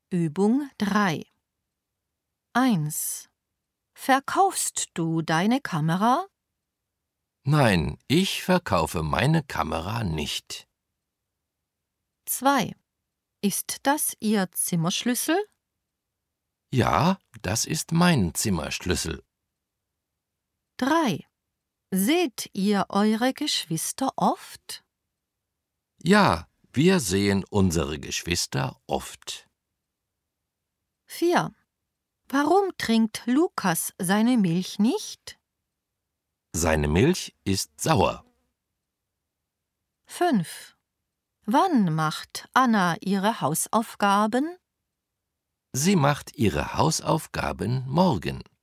Übung 3. 1. Verkaufst du deine Kamera? Nein, ich verkaufe meine Kamera nicht. 2. Ist das Ihr Zimmerschlüssel? Ja, das ist mein Zimmerschlüssel. 3. Seht ihr eure Geschwister oft? Ja, wir sehen unsere Geschwister oft. 4. Warum trinkt Lukas seine Milch nicht? Seine Milch ist sauer. 5. Wann macht Anna ihre Hausaufgaben? Sie macht ihre Hausaufgaben morgen.